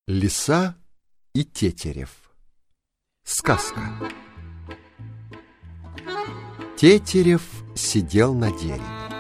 Лиса и Тетерев. Сказка. Тетерев сидел на дереве.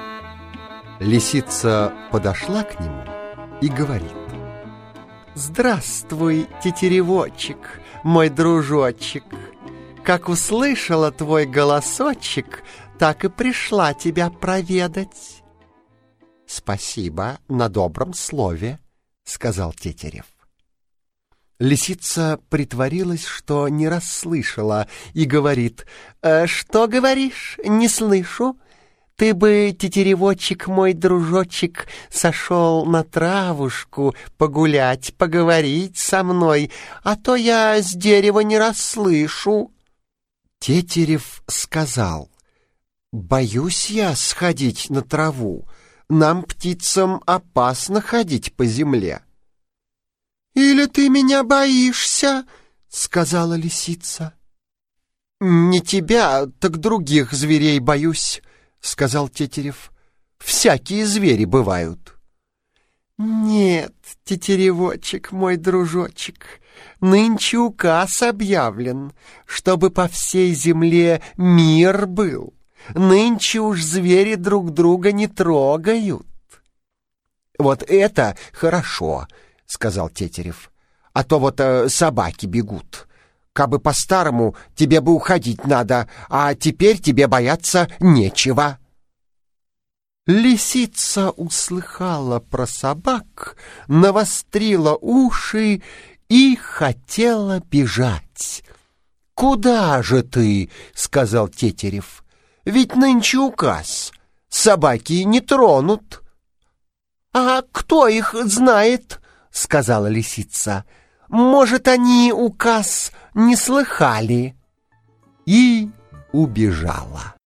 Лисица подошла к нему и говорит: «Здравствуй, тетеревочек, мой дружочек. Как услышала твой голосочек, так и пришла тебя проведать». «Спасибо на добром слове», — сказал Тетерев. Лисица притворилась, что не расслышала, и говорит: «Что говоришь? Не слышу. Ты бы, тетеревочек мой дружочек, сошел на травушку погулять, поговорить со мной, а то я с дерева не расслышу». Тетерев сказал: «Боюсь я сходить на траву. Нам, птицам, опасно ходить по земле». «Или ты меня боишься?» — сказала лисица. «Не тебя, так других зверей боюсь», — сказал Тетерев. «Всякие звери бывают». «Нет, тетеревочек мой дружочек, нынче указ объявлен, чтобы по всей земле мир был. Нынче уж звери друг друга не трогают». «Вот это хорошо», — сказал Тетерев. «А то вот собаки бегут. Кабы по-старому, тебе бы уходить надо, а теперь тебе бояться нечего». Лисица услыхала про собак, навострила уши и хотела бежать. «Куда же ты?» — сказал Тетерев. «Ведь нынче указ. Собаки не тронут». «А кто их знает?» — сказала лисица. «Может, они указ не слыхали?» И убежала.